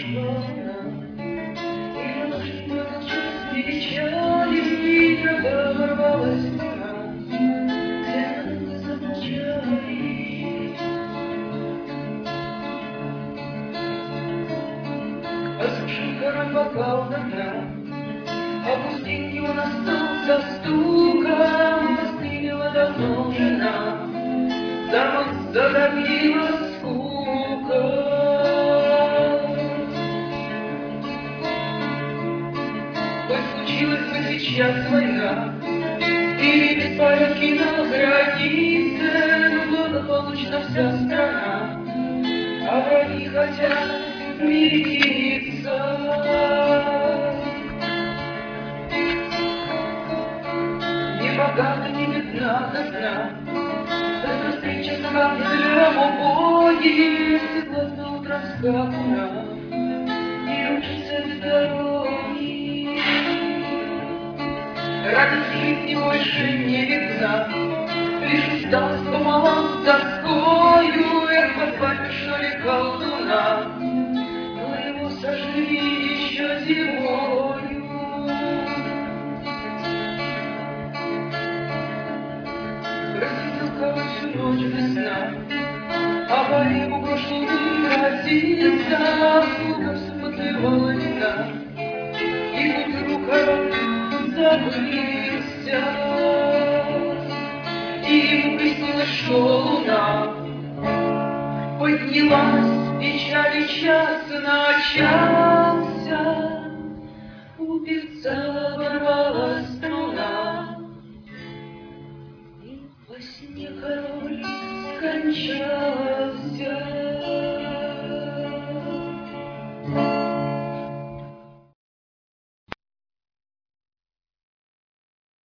взошла луна, и ночь молчит печали, когда ворвалась луна, где мы замолчали. Осушил король бокал до дна, опустил его на стол со стуком, застыла давно жена, задавила скука. Хоть случилась бы сейчас война, и беспорядки на границе, но благополучна вся страна, а враги хотят мириться. Не богата, не бедна казна, только встреча с канцлером убогим, седлать утром скакуна и учится без дороги. Радость жизни больше не видна, лишь усталость пополам с тоскою. Эх, позвать, что ли, колдуна, но его сожгли еще зимою. Просидел король всю ночь без сна, а по небу прошлый грозится, сколько все подливала вина, и вдруг король забылся, и ему приснилось, что луна поднялась, печали час начался, у певца оборвалась струна, и во сне король скончался.